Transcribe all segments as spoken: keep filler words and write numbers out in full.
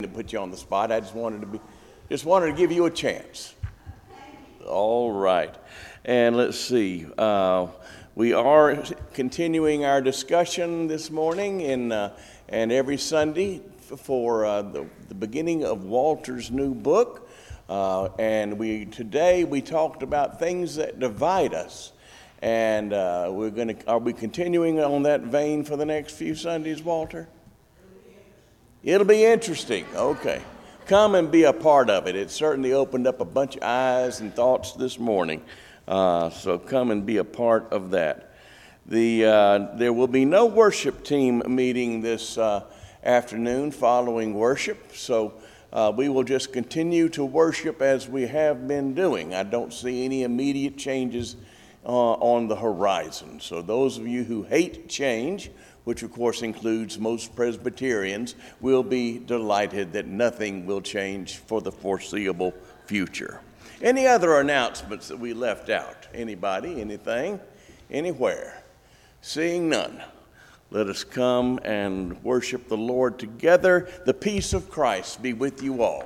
To put you on the spot, I just wanted to be, just wanted to give you a chance. All right, and let's see. Uh, we are continuing our discussion this morning, in uh, and every Sunday for uh, the, the beginning of Walter's new book. Uh, and we today we talked about things that divide us, and uh, we're going to. Are we continuing on that vein for the next few Sundays, Walter? It'll be interesting. Okay. Come and be a part of it. It certainly opened up a bunch of eyes and thoughts this morning. Uh, so come and be a part of that. The uh, there will be no worship team meeting this uh, afternoon following worship. So uh, we will just continue to worship as we have been doing. I don't see any immediate changes uh, on the horizon. So those of you who hate change, which of course includes most Presbyterians, will be delighted that nothing will change for the foreseeable future. Any other announcements that we left out? Anybody, anything, anywhere? Seeing none, let us come and worship the Lord together. The peace of Christ be with you all.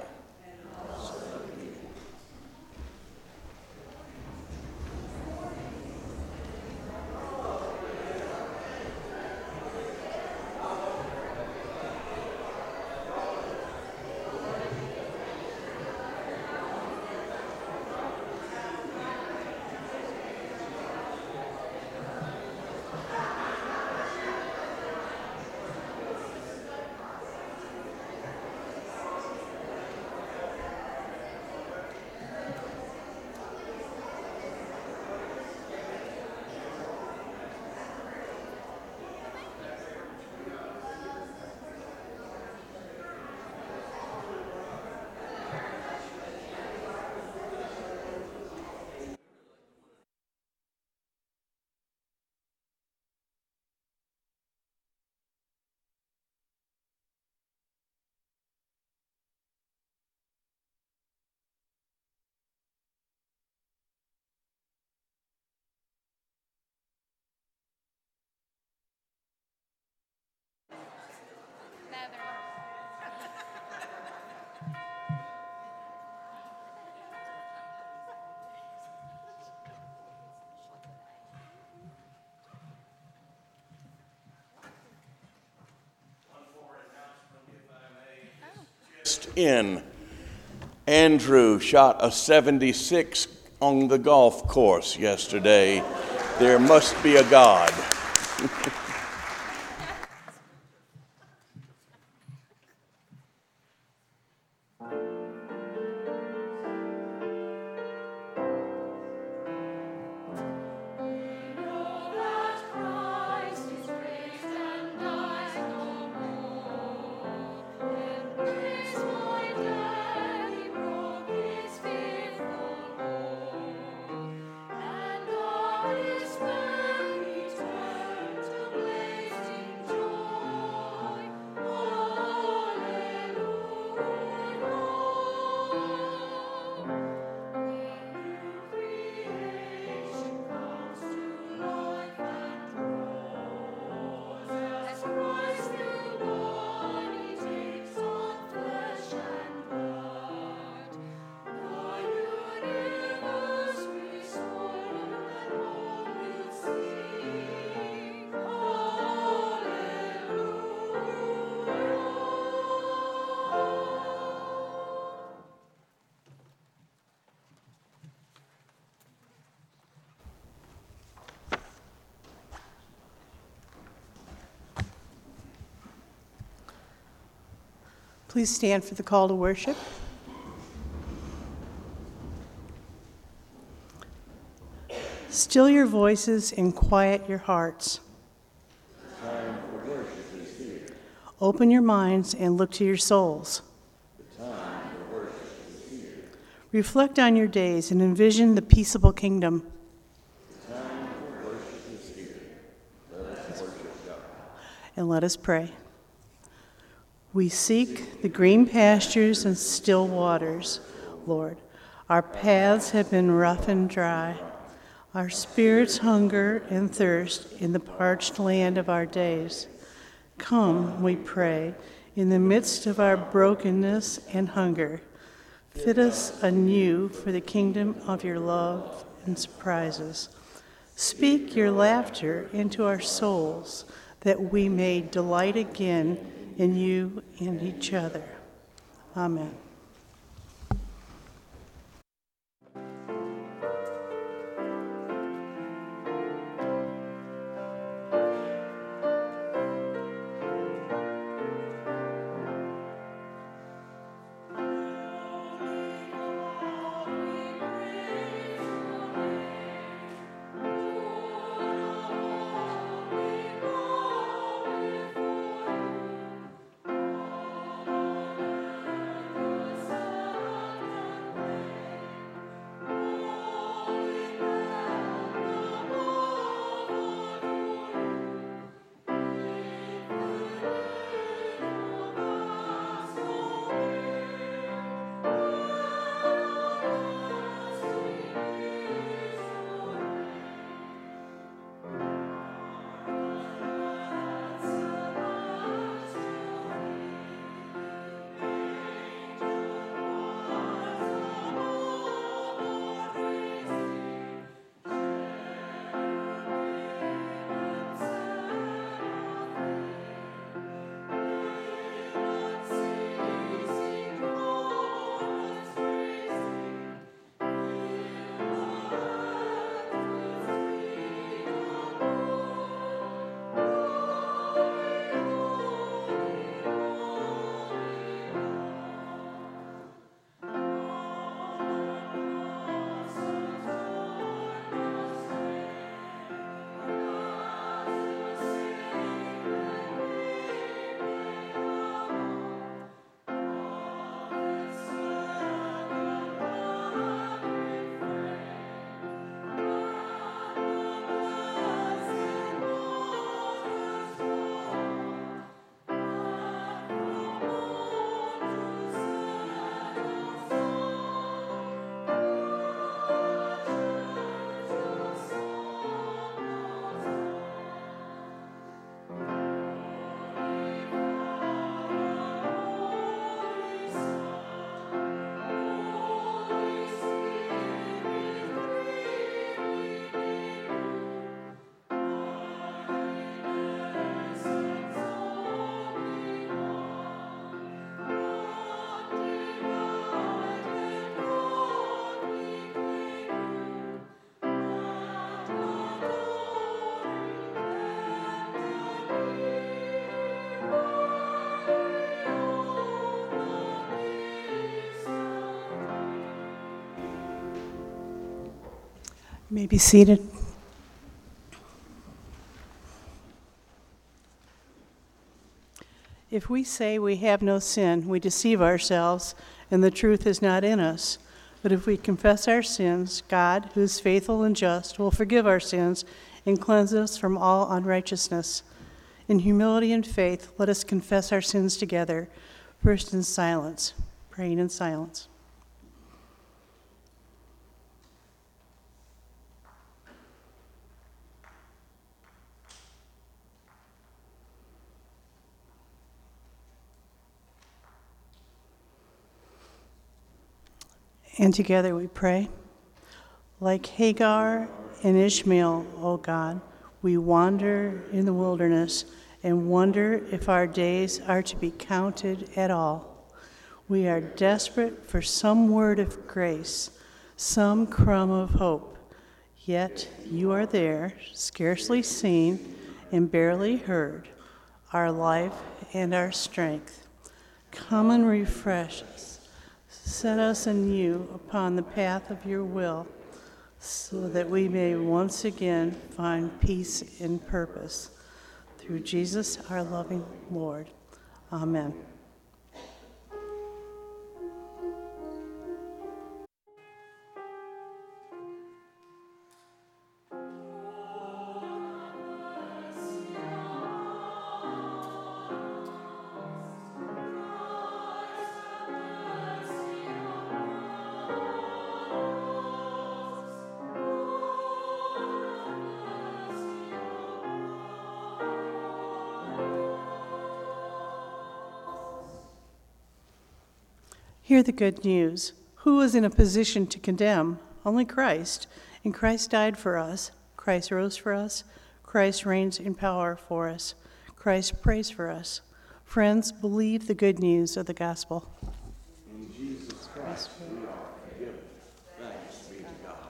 In. Andrew shot a seventy-six on the golf course yesterday. There must be a God. Please stand for the call to worship. Still your voices and quiet your hearts. The time for worship is here. Open your minds and look to your souls. The time for worship is here. Reflect on your days and envision the peaceable kingdom. The time for worship is here. Let us worship God. And let us pray. We seek the green pastures and still waters, Lord. Our paths have been rough and dry. Our spirits hunger and thirst in the parched land of our days. Come, we pray, In the midst of our brokenness and hunger, fit us anew for the kingdom of your love and surprises. Speak your laughter into our souls, that we may delight again in you and each other. Amen. You may be seated. If we say we have no sin, we deceive ourselves, and the truth is not in us. But if we confess our sins, God, who is faithful and just, will forgive our sins and cleanse us from all unrighteousness. In humility and faith, let us confess our sins together, first in silence, praying in silence. And together we pray. Like Hagar and Ishmael, O God, we wander in the wilderness and wonder if our days are to be counted at all. We are desperate for some word of grace, some crumb of hope. Yet you are there, scarcely seen and barely heard, our life and our strength. Come and refresh us. Set us anew upon the path of your will, so that we may once again find peace and purpose. Through Jesus, our loving Lord. Amen. Hear the good news. Who is in a position to condemn? Only Christ. And Christ died for us. Christ rose for us. Christ reigns in power for us. Christ prays for us. Friends, believe the good news of the gospel. In Jesus Christ, we are forgiven. Thanks be to God.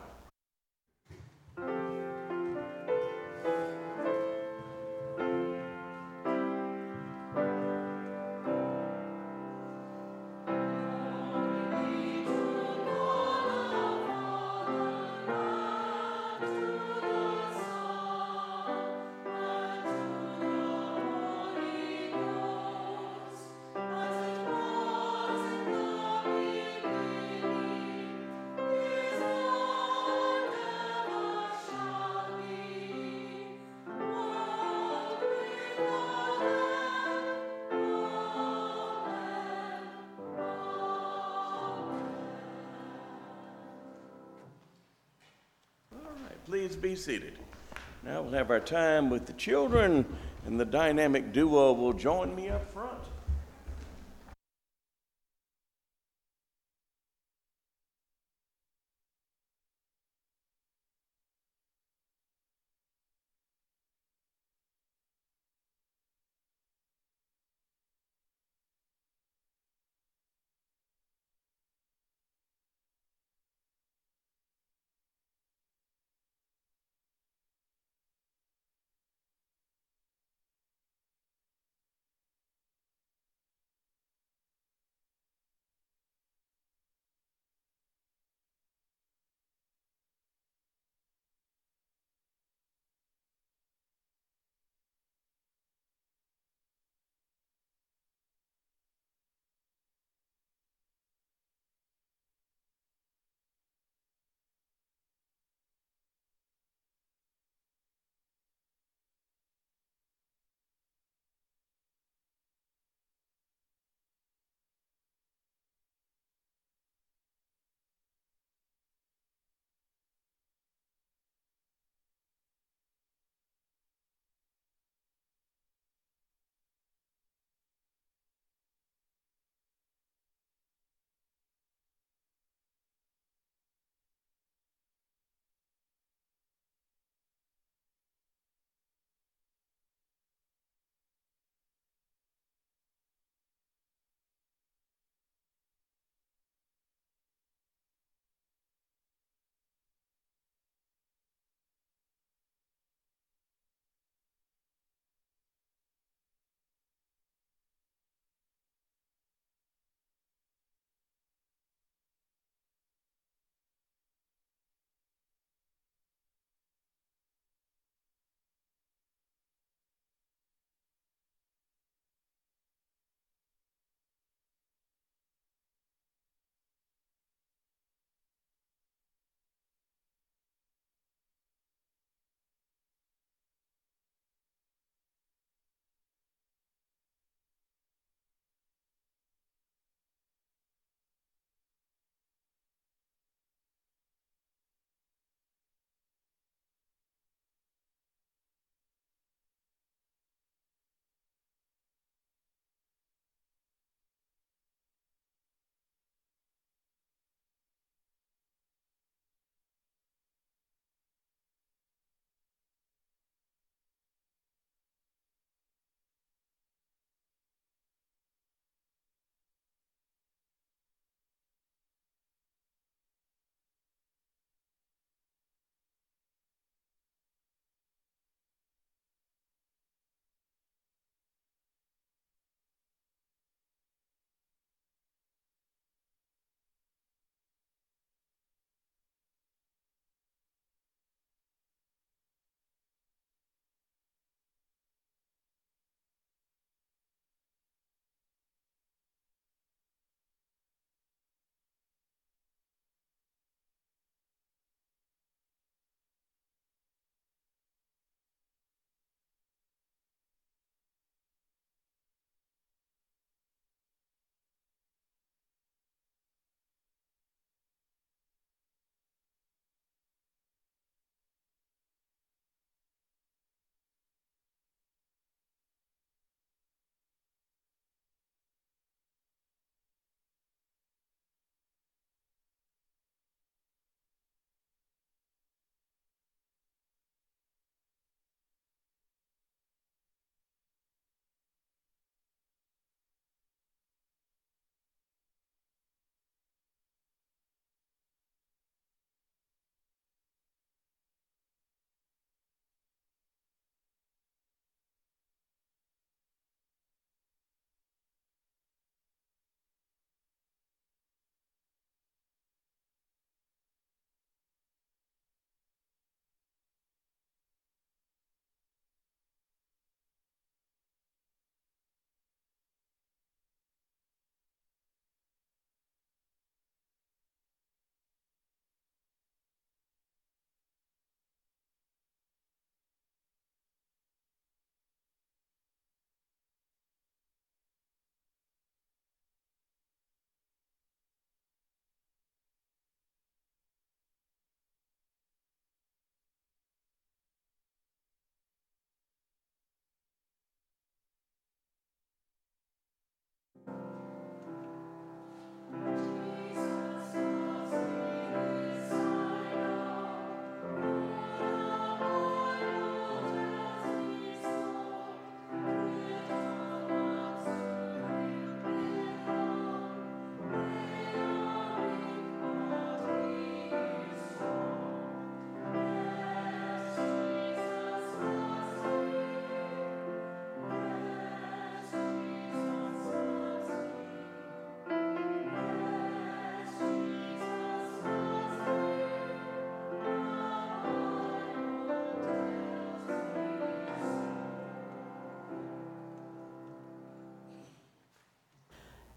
Please be seated. Now we'll have our time with the children, and the dynamic duo will join me up front.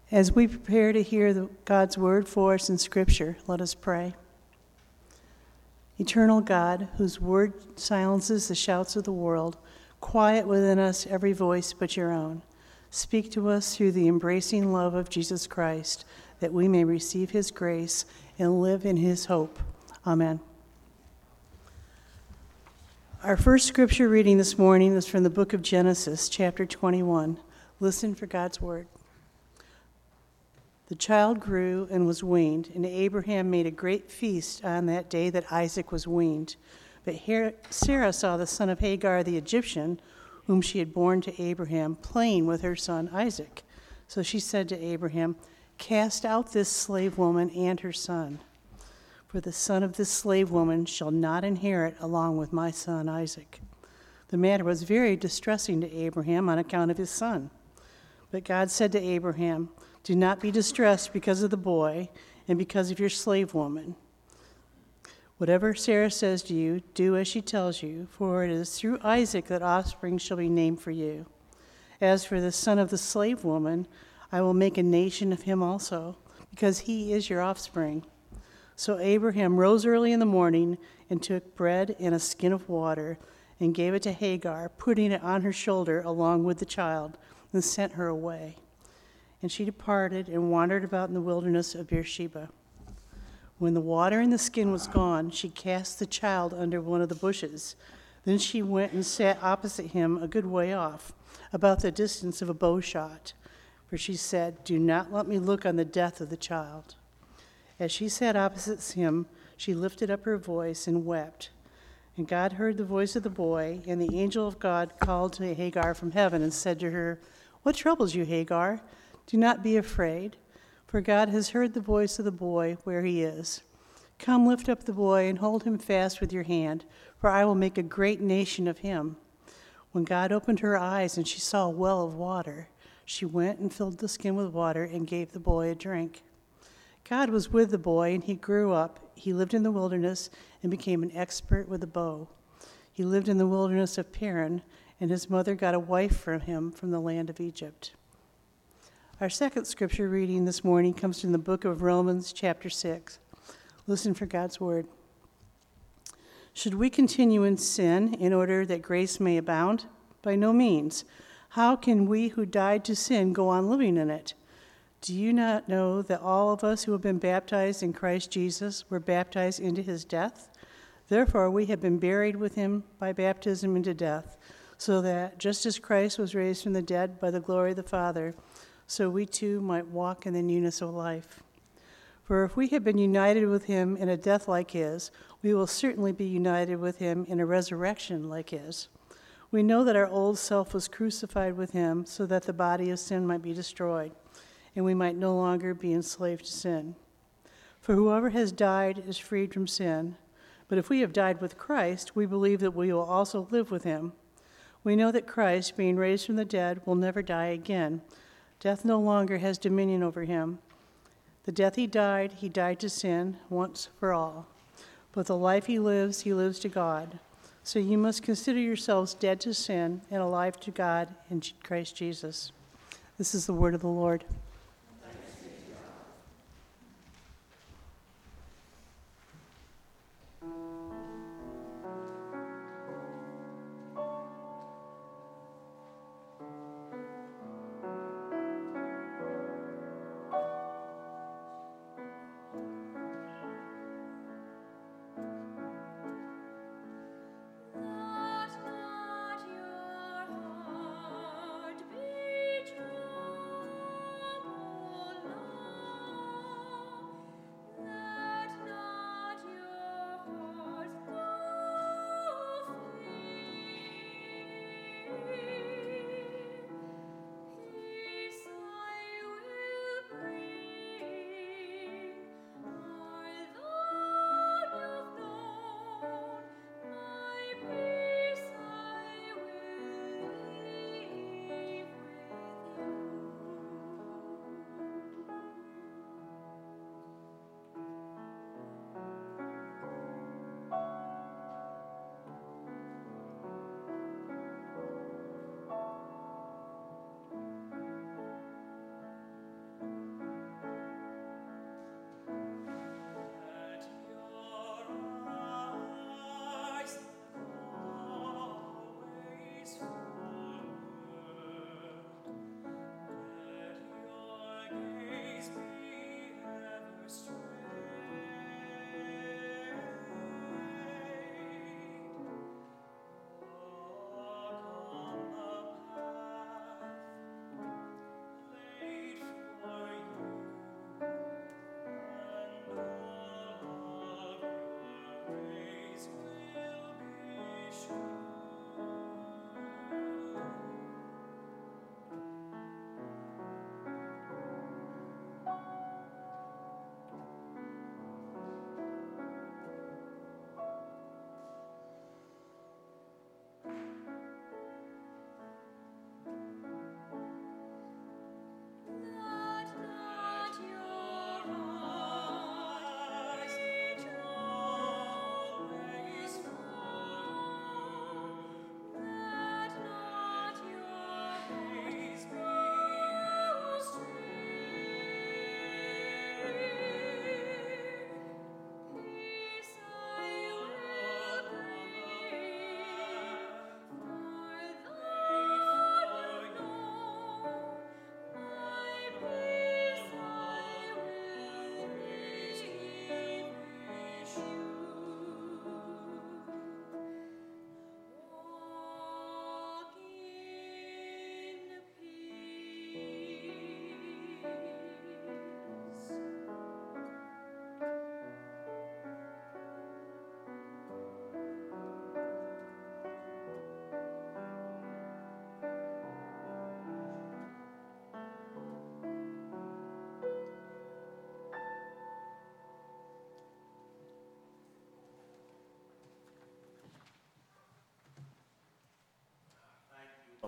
As we prepare to hear the, God's word for us in Scripture, let us pray. Eternal God, whose word silences the shouts of the world, quiet within us every voice but your own. Speak to us through the embracing love of Jesus Christ, that we may receive his grace and live in his hope. Amen. Our first scripture reading this morning is from the book of Genesis, chapter twenty-one. Listen for God's word. The child grew and was weaned, and Abraham made a great feast on that day that Isaac was weaned. But Sarah saw the son of Hagar the Egyptian, whom she had borne to Abraham, playing with her son Isaac. So she said to Abraham, "Cast out this slave woman and her son, for the son of this slave woman shall not inherit along with my son Isaac." The matter was very distressing to Abraham on account of his son. But God said to Abraham, "Do not be distressed because of the boy and because of your slave woman. Whatever Sarah says to you, do as she tells you, for it is through Isaac that offspring shall be named for you. As for the son of the slave woman, I will make a nation of him also, because he is your offspring." So Abraham rose early in the morning and took bread and a skin of water and gave it to Hagar, putting it on her shoulder along with the child, and sent her away. And she departed and wandered about in the wilderness of Beersheba. When the water in the skin was gone, she cast the child under one of the bushes. Then she went and sat opposite him a good way off, about the distance of a bow shot. For she said, "Do not let me look on the death of the child." As she sat opposite him, she lifted up her voice and wept. And God heard the voice of the boy, and the angel of God called to Hagar from heaven and said to her, "What troubles you, Hagar? Do not be afraid, for God has heard the voice of the boy where he is. Come, lift up the boy and hold him fast with your hand, for I will make a great nation of him." When God opened her eyes and she saw a well of water, she went and filled the skin with water and gave the boy a drink. God was with the boy, and he grew up. He lived in the wilderness and became an expert with a bow. He lived in the wilderness of Paran, and his mother got a wife for him from the land of Egypt. Our second scripture reading this morning comes from the book of Romans, chapter six. Listen for God's word. Should we continue in sin in order that grace may abound? By no means. How can we who died to sin go on living in it? Do you not know that all of us who have been baptized in Christ Jesus were baptized into his death? Therefore, we have been buried with him by baptism into death, so that just as Christ was raised from the dead by the glory of the Father, so we too might walk in the newness of life. For if we have been united with him in a death like his, we will certainly be united with him in a resurrection like his. We know that our old self was crucified with him so that the body of sin might be destroyed, and we might no longer be enslaved to sin. For whoever has died is freed from sin. But if we have died with Christ, we believe that we will also live with him. We know that Christ, being raised from the dead, will never die again. Death no longer has dominion over him. The death he died, he died to sin once for all. But the life he lives, he lives to God. So you must consider yourselves dead to sin and alive to God in Christ Jesus. This is the word of the Lord. Let not your heart be troubled.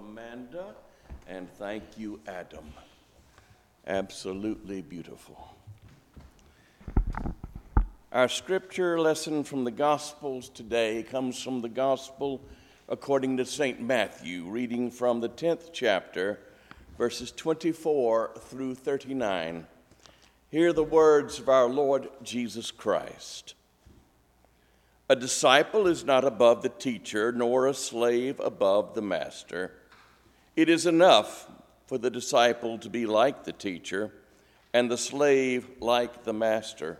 Amanda, and thank you, Adam. Absolutely beautiful. Our scripture lesson from the Gospels today comes from the Gospel according to Saint Matthew, reading from the tenth chapter, verses twenty-four through thirty-nine. Hear the words of our Lord Jesus Christ. A disciple is not above the teacher, nor a slave above the master. It is enough for the disciple to be like the teacher, and the slave like the master.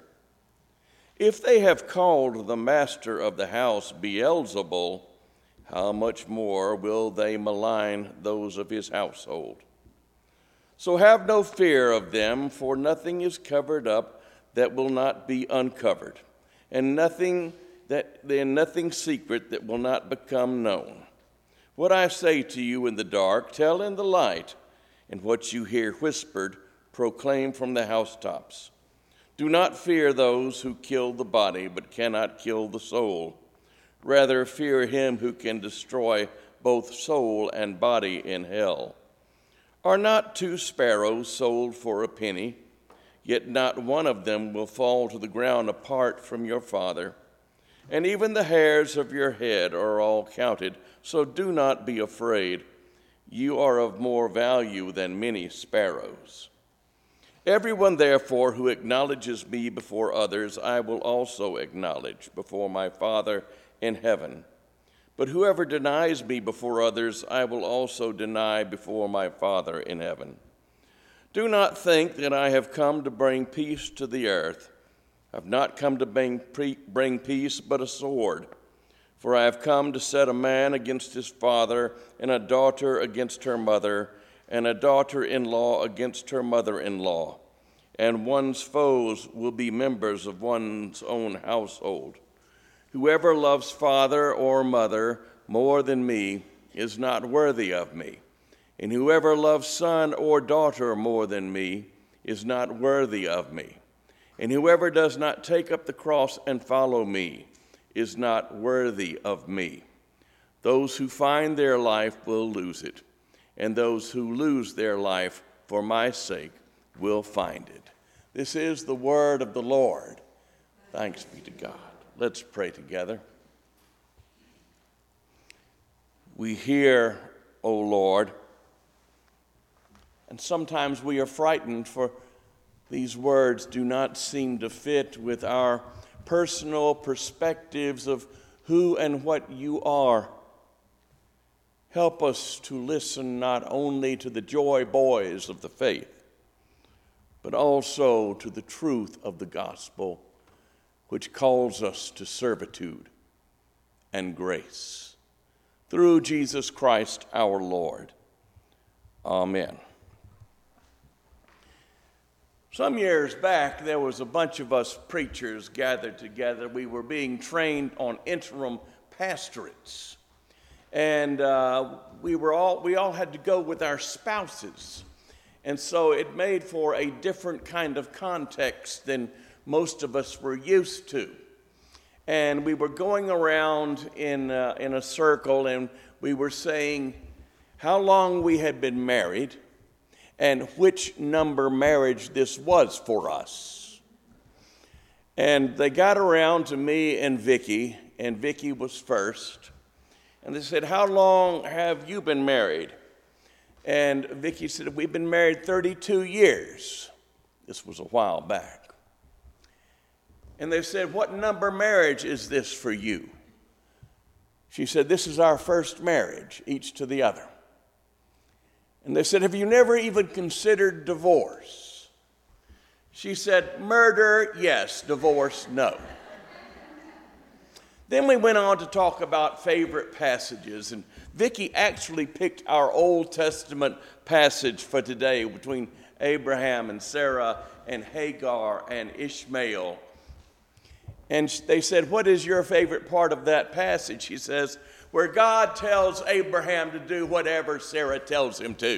If they have called the master of the house Beelzebul, how much more will they malign those of his household? So have no fear of them, for nothing is covered up that will not be uncovered, and nothing that and nothing secret that will not become known. What I say to you in the dark, tell in the light, and what you hear whispered, proclaim from the housetops. Do not fear those who kill the body, but cannot kill the soul. Rather, fear him who can destroy both soul and body in hell. Are not two sparrows sold for a penny? Yet not one of them will fall to the ground apart from your Father. And even the hairs of your head are all counted, so do not be afraid. You are of more value than many sparrows. Everyone, therefore, who acknowledges me before others, I will also acknowledge before my Father in heaven. But whoever denies me before others, I will also deny before my Father in heaven. Do not think that I have come to bring peace to the earth. I have not come to bring, pre- bring peace, but a sword. For I have come to set a man against his father, and a daughter against her mother, and a daughter-in-law against her mother-in-law, and one's foes will be members of one's own household. Whoever loves father or mother more than me is not worthy of me, and whoever loves son or daughter more than me is not worthy of me, and whoever does not take up the cross and follow me is not worthy of me. Those who find their life will lose it, and those who lose their life for my sake will find it. This is the word of the Lord. Thanks be to God. Let's pray together. We hear, O Lord, and sometimes we are frightened, for these words do not seem to fit with our personal perspectives of who and what you are. Help us to listen not only to the joy boys of the faith, but also to the truth of the gospel, which calls us to servitude and grace. Through Jesus Christ our Lord. Amen. Some years back, there was a bunch of us preachers gathered together. We were being trained on interim pastorates. And uh, we were all we all had to go with our spouses, and so it made for a different kind of context than most of us were used to. And we were going around in uh, in a circle, and we were saying how long we had been married, and which number marriage this was for us. And they got around to me and Vicky, and Vicky was first. And they said, how long have you been married? And Vicky said, we've been married thirty-two years. This was a while back. And they said, what number marriage is this for you? She said, this is our first marriage, each to the other. And they said, have you never even considered divorce? She said, murder, yes. Divorce, no. Then we went on to talk about favorite passages, and Vicky actually picked our Old Testament passage for today between Abraham and Sarah and Hagar and Ishmael. And they said, what is your favorite part of that passage? She says, where God tells Abraham to do whatever Sarah tells him to.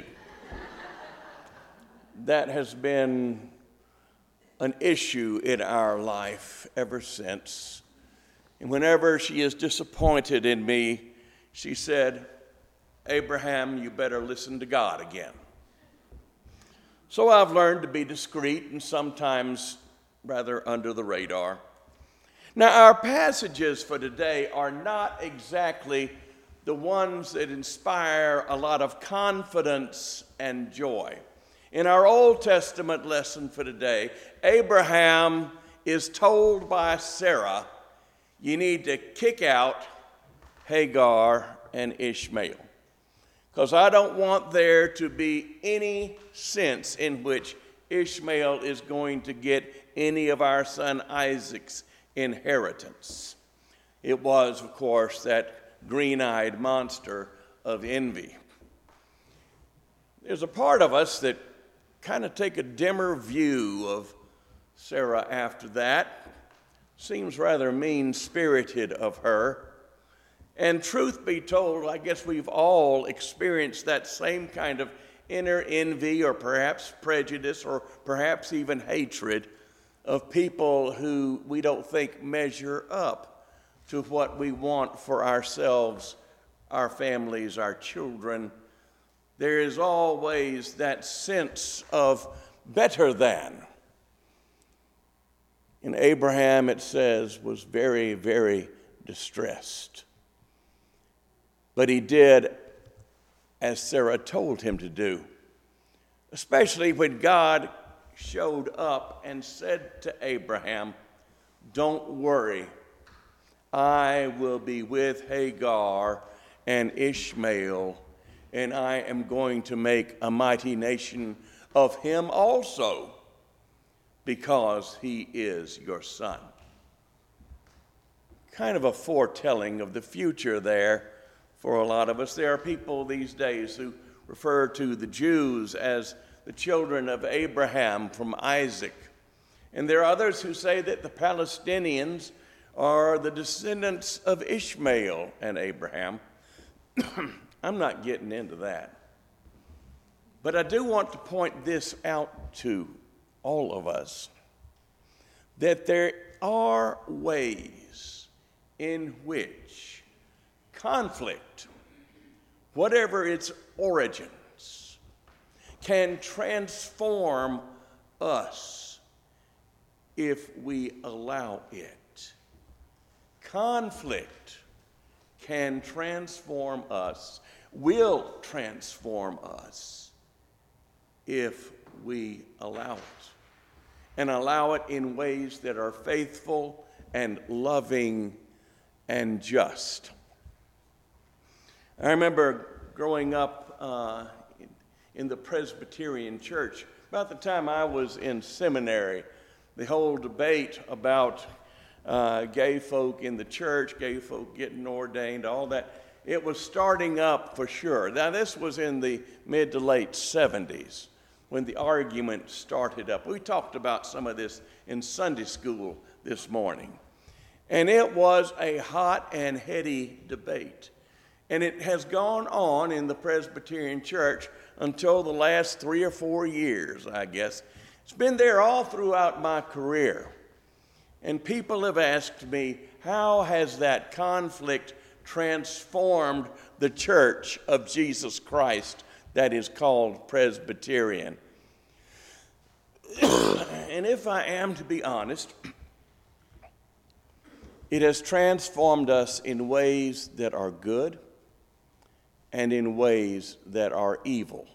That has been an issue in our life ever since. And whenever she is disappointed in me, she said, Abraham, you better listen to God again. So I've learned to be discreet and sometimes rather under the radar. Now, our passages for today are not exactly the ones that inspire a lot of confidence and joy. In our Old Testament lesson for today, Abraham is told by Sarah, you need to kick out Hagar and Ishmael. Because I don't want there to be any sense in which Ishmael is going to get any of our son Isaac's inheritance. It was, of course, that green-eyed monster of envy. There's a part of us that kind of take a dimmer view of Sarah after that. Seems rather mean-spirited of her. And truth be told, I guess we've all experienced that same kind of inner envy or perhaps prejudice or perhaps even hatred of people who we don't think measure up to what we want for ourselves, our families, our children. There is always that sense of better than. And Abraham, it says, was very, very distressed. But he did as Sarah told him to do, especially when God showed up and said to Abraham, don't worry, I will be with Hagar and Ishmael, and I am going to make a mighty nation of him also, because he is your son. Kind of a foretelling of the future there for a lot of us. There are people these days who refer to the Jews as the children of Abraham from Isaac. And there are others who say that the Palestinians are the descendants of Ishmael and Abraham. I'm not getting into that. But I do want to point this out to all of us, that there are ways in which conflict, whatever its origins, can transform us if we allow it. Conflict can transform us, will transform us if we allow it, and allow it in ways that are faithful and loving and just. I remember growing up uh, in, in the Presbyterian church, about the time I was in seminary, the whole debate about uh, gay folk in the church, gay folk getting ordained, all that, it was starting up for sure. Now, this was in the mid to late seventies when the argument started up. We talked about some of this in Sunday school this morning. And it was a hot and heady debate. And it has gone on in the Presbyterian church until the last three or four years, I guess. It's been there all throughout my career. And people have asked me, how has that conflict transformed the church of Jesus Christ that is called Presbyterian? And if I am to be honest, it has transformed us in ways that are good and in ways that are evil.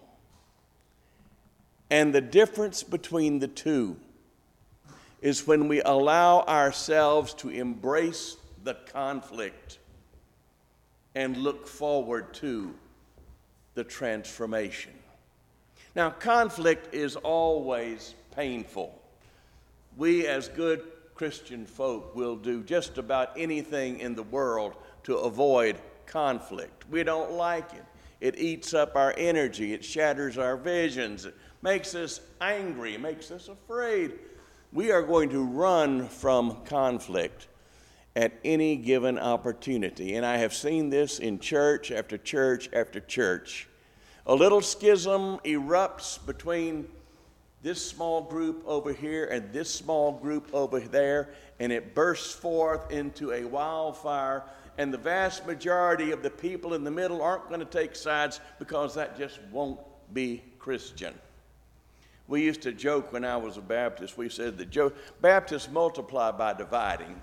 And the difference between the two is when we allow ourselves to embrace the conflict and look forward to the transformation. Now, conflict is always painful. We, as good Christian folk, will do just about anything in the world to avoid conflict. We don't like it. It eats up our energy. It shatters our visions. It makes us angry. It makes us afraid. We are going to run from conflict at any given opportunity. And I have seen this in church after church after church. A little schism erupts between this small group over here and this small group over there, and it bursts forth into a wildfire, and the vast majority of the people in the middle aren't going to take sides, because that just won't be Christian. We used to joke when I was a Baptist, we said that jo- Baptists multiply by dividing.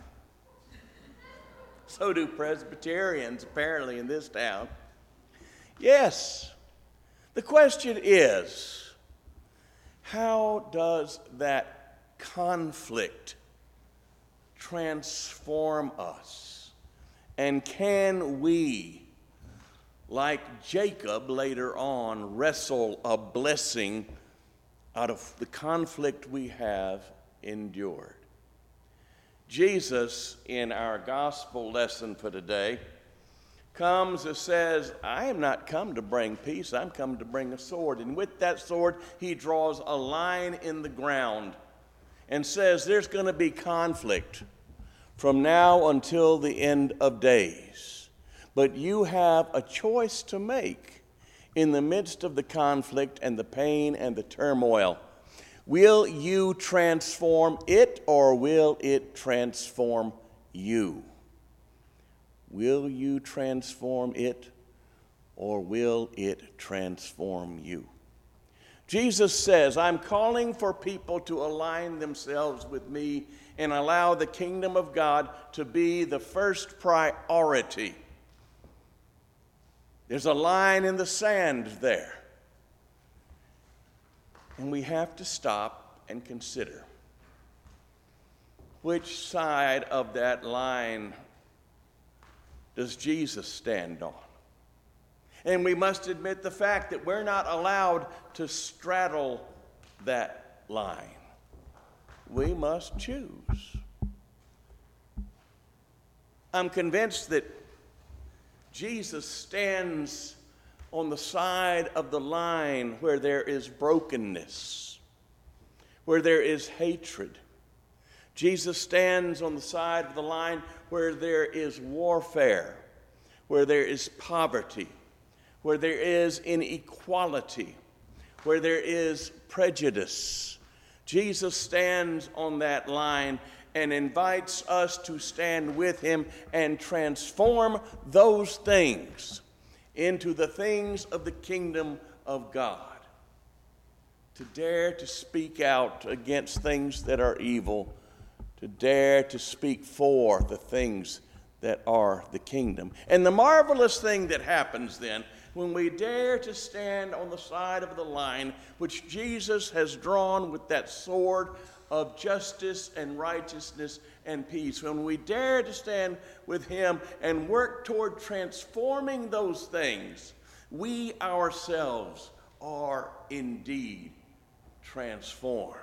So do Presbyterians, apparently, in this town. Yes, the question is, how does that conflict transform us? And can we, like Jacob later on, wrestle a blessing out of the conflict we have endured? Jesus, in our gospel lesson for today, comes and says, I am not come to bring peace, I'm come to bring a sword. And with that sword, he draws a line in the ground and says there's going to be conflict from now until the end of days. But you have a choice to make in the midst of the conflict and the pain and the turmoil. Will you transform it, or will it transform you? Will you transform it, or will it transform you? Jesus says, I'm calling for people to align themselves with me and allow the kingdom of God to be the first priority. There's a line in the sand there. And we have to stop and consider, which side of that line does Jesus stand on? And we must admit the fact that we're not allowed to straddle that line. We must choose. I'm convinced that Jesus stands on the side of the line where there is brokenness, where there is hatred. Jesus stands on the side of the line where there is warfare, where there is poverty, where there is inequality, where there is prejudice. Jesus stands on that line and invites us to stand with him and transform those things into the things of the kingdom of God. To dare to speak out against things that are evil, to dare to speak for the things that are the kingdom. And the marvelous thing that happens then, when we dare to stand on the side of the line which Jesus has drawn with that sword of justice and righteousness and peace, when we dare to stand with him and work toward transforming those things, we ourselves are indeed transformed.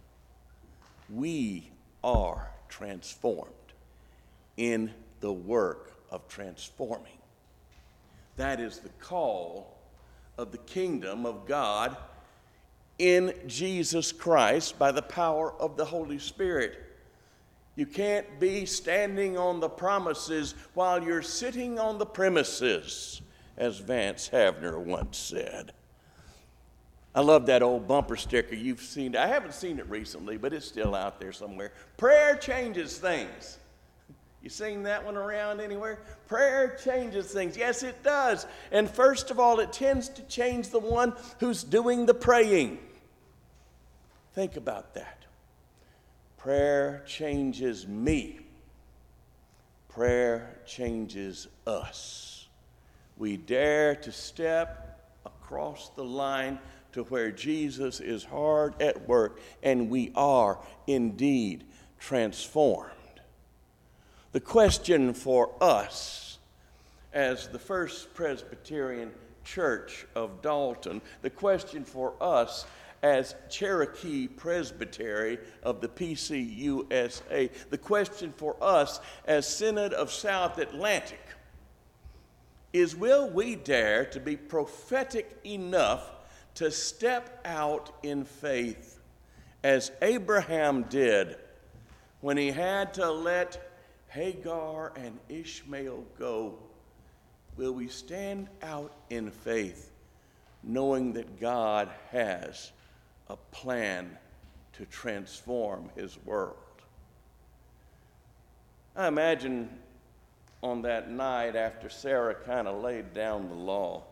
We are transformed in the work of transforming. That is the call of the kingdom of God in Jesus Christ by the power of the Holy Spirit. You can't be standing on the promises while you're sitting on the premises, as Vance Havner once said. I love that old bumper sticker you've seen. I haven't seen it recently, but it's still out there somewhere. Prayer changes things. You seen that one around anywhere? Prayer changes things. Yes, it does. And first of all, it tends to change the one who's doing the praying. Think about that. Prayer changes me. Prayer changes us. We dare to step across the line to where Jesus is hard at work, and we are indeed transformed. The question for us as the First Presbyterian Church of Dalton, the question for us as Cherokee Presbytery of the P C U S A, the question for us as Synod of South Atlantic is, will we dare to be prophetic enough to step out in faith as Abraham did when he had to let Hagar and Ishmael go? Will we stand out in faith knowing that God has a plan to transform his world? I imagine on that night after Sarah kind of laid down the law.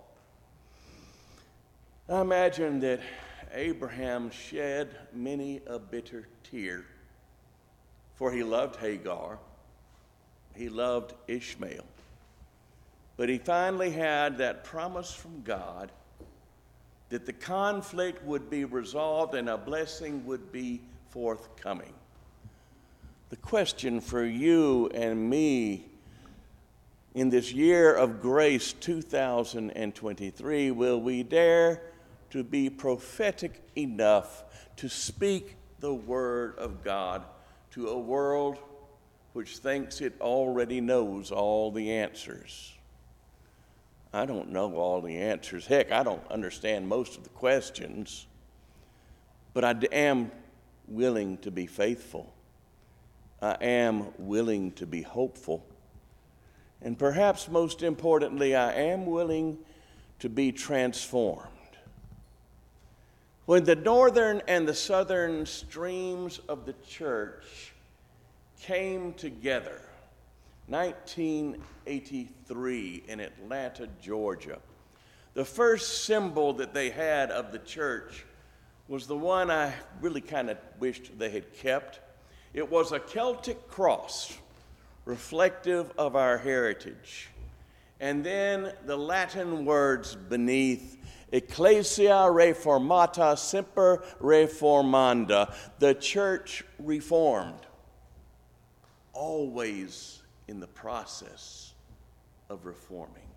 I imagine that Abraham shed many a bitter tear, for he loved Hagar, he loved Ishmael. But he finally had that promise from God that the conflict would be resolved and a blessing would be forthcoming. The question for you and me in this year of grace two thousand twenty-three, will we dare to be prophetic enough to speak the word of God to a world which thinks it already knows all the answers? I don't know all the answers. Heck, I don't understand most of the questions, but I am willing to be faithful. I am willing to be hopeful. And perhaps most importantly, I am willing to be transformed. When the northern and the southern streams of the church came together, nineteen eighty-three in Atlanta, Georgia, the first symbol that they had of the church was the one I really kind of wished they had kept. It was a Celtic cross, reflective of our heritage. And then the Latin words beneath, Ecclesia Reformata Semper Reformanda, the church reformed, always in the process of reforming.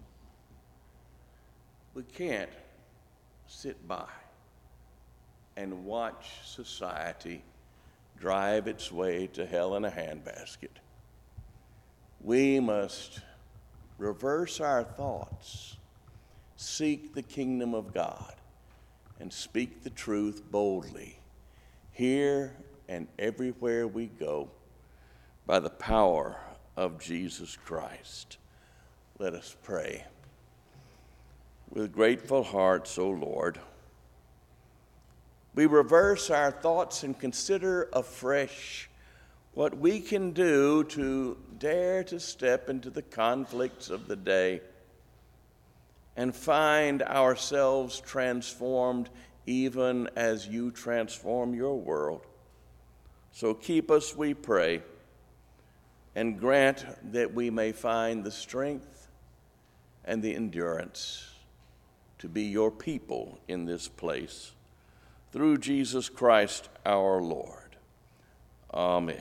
We can't sit by and watch society drive its way to hell in a handbasket. We must reverse our thoughts, seek the kingdom of God, and speak the truth boldly, here and everywhere we go, by the power of Jesus Christ. Let us pray. With grateful hearts, O Lord, we reverse our thoughts and consider afresh what we can do to dare to step into the conflicts of the day and find ourselves transformed even as you transform your world. So keep us, we pray, and grant that we may find the strength and the endurance to be your people in this place. Through Jesus Christ our Lord. Amen.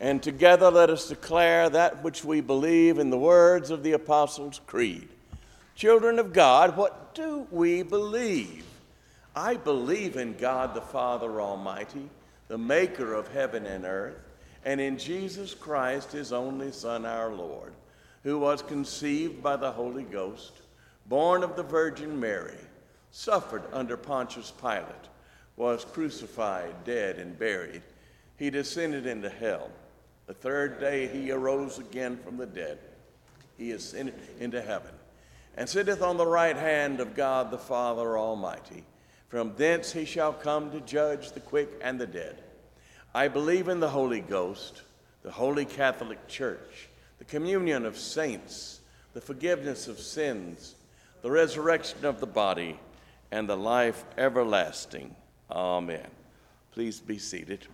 And together let us declare that which we believe in the words of the Apostles' Creed. Children of God, what do we believe? I believe in God the Father Almighty, the maker of heaven and earth, and in Jesus Christ, his only Son, our Lord, who was conceived by the Holy Ghost, born of the Virgin Mary, suffered under Pontius Pilate, was crucified, dead, and buried. He descended into hell. The third day he arose again from the dead. He ascended into heaven, and sitteth on the right hand of God the Father Almighty. From thence he shall come to judge the quick and the dead. I believe in the Holy Ghost, the Holy Catholic Church, the communion of saints, the forgiveness of sins, the resurrection of the body, and the life everlasting. Amen. Please be seated.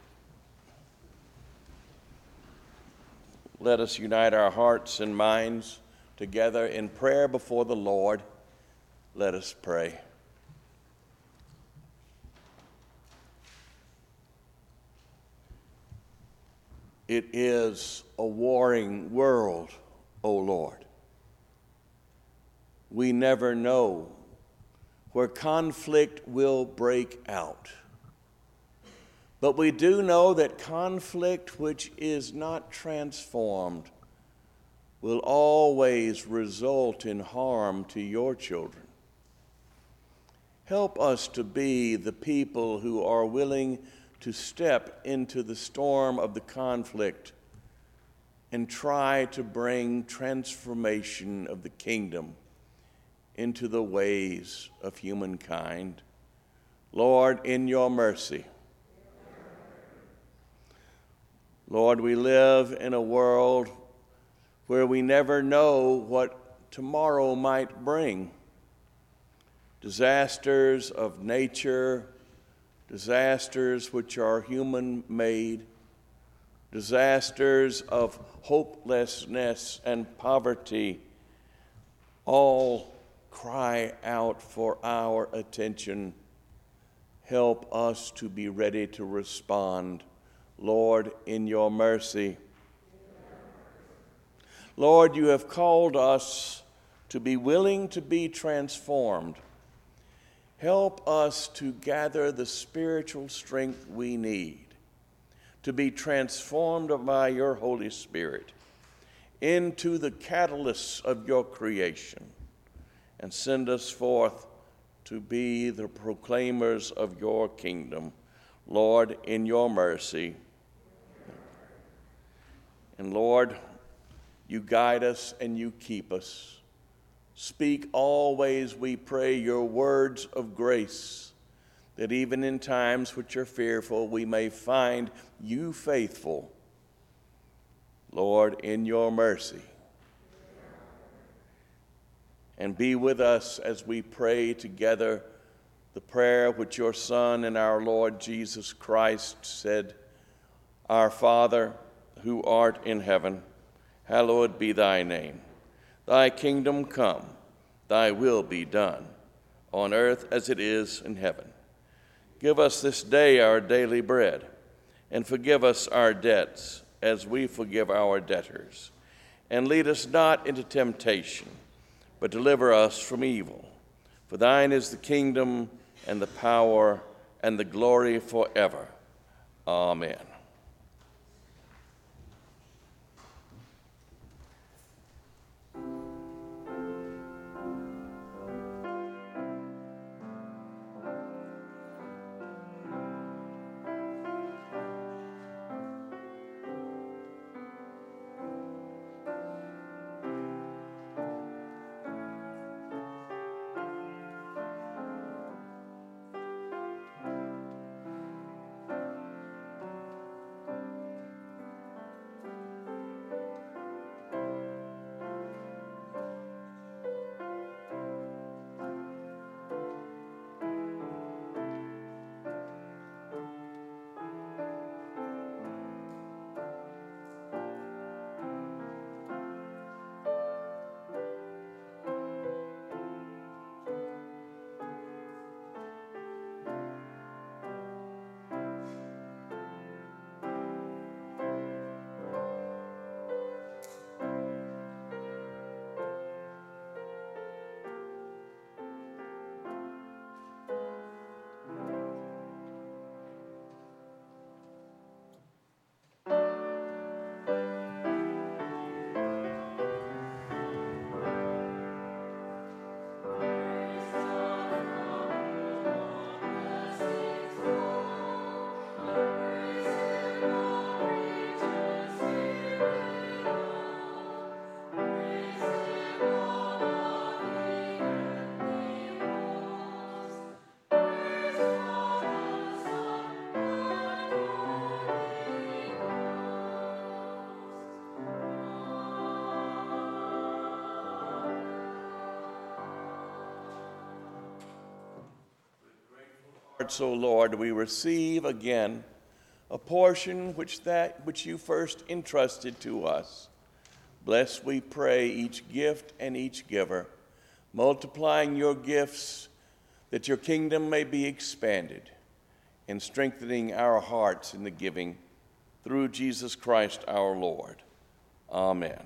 Let us unite our hearts and minds together in prayer before the Lord. Let us pray. It is a warring world, O Lord. We never know where conflict will break out. But we do know that conflict which is not transformed will always result in harm to your children. Help us to be the people who are willing to step into the storm of the conflict and try to bring transformation of the kingdom into the ways of humankind. Lord, in your mercy. Lord, we live in a world where we never know what tomorrow might bring. Disasters of nature, disasters which are human-made, disasters of hopelessness and poverty, all cry out for our attention. Help us to be ready to respond. Lord, in your mercy. Lord, you have called us to be willing to be transformed. Help us to gather the spiritual strength we need to be transformed by your Holy Spirit into the catalysts of your creation, and send us forth to be the proclaimers of your kingdom. Lord, in your mercy. And Lord, you guide us and you keep us. Speak always, we pray, your words of grace, that even in times which are fearful, we may find you faithful. Lord, in your mercy. And be with us as we pray together the prayer which your Son and our Lord Jesus Christ said, Our Father, who art in heaven, hallowed be thy name. Thy kingdom come, thy will be done, on earth as it is in heaven. Give us this day our daily bread, and forgive us our debts as we forgive our debtors. And lead us not into temptation, but deliver us from evil. For thine is the kingdom and the power and the glory forever. Amen. hearts, O Lord, we receive again a portion which that which you first entrusted to us. Bless, we pray, each gift and each giver, multiplying your gifts that your kingdom may be expanded, and strengthening our hearts in the giving through Jesus Christ our Lord. Amen.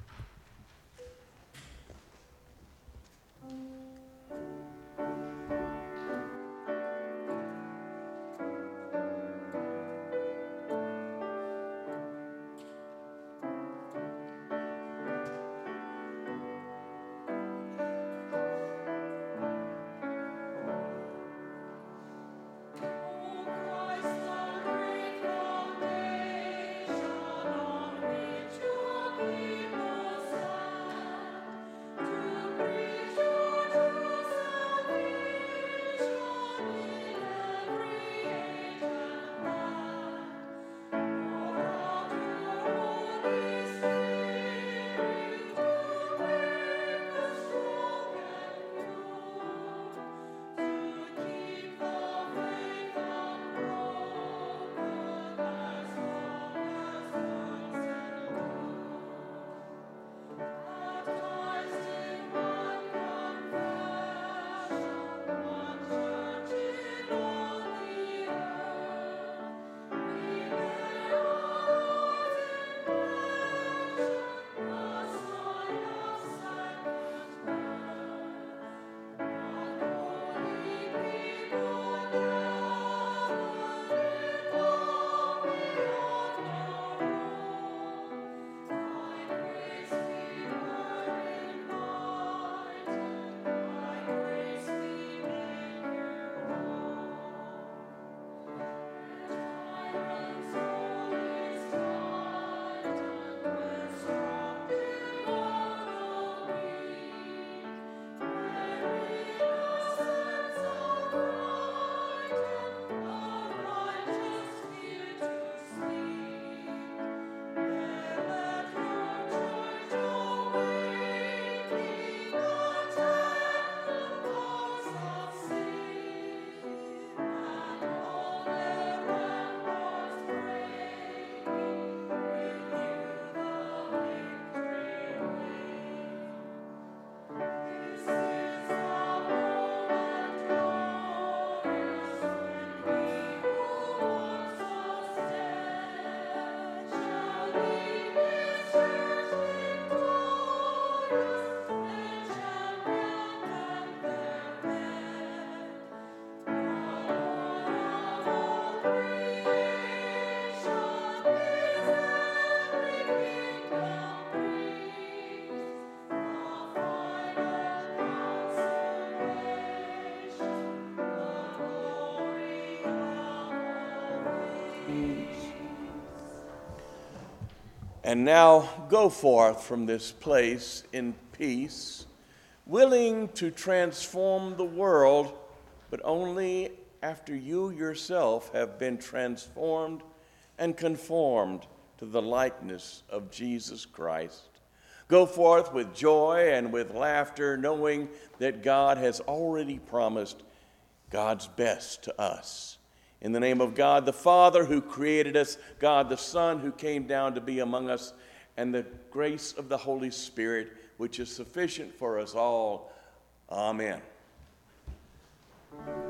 And now go forth from this place in peace, willing to transform the world, but only after you yourself have been transformed and conformed to the likeness of Jesus Christ. Go forth with joy and with laughter, knowing that God has already promised God's best to us. In the name of God the Father, who created us, God the Son, who came down to be among us, and the grace of the Holy Spirit, which is sufficient for us all. Amen.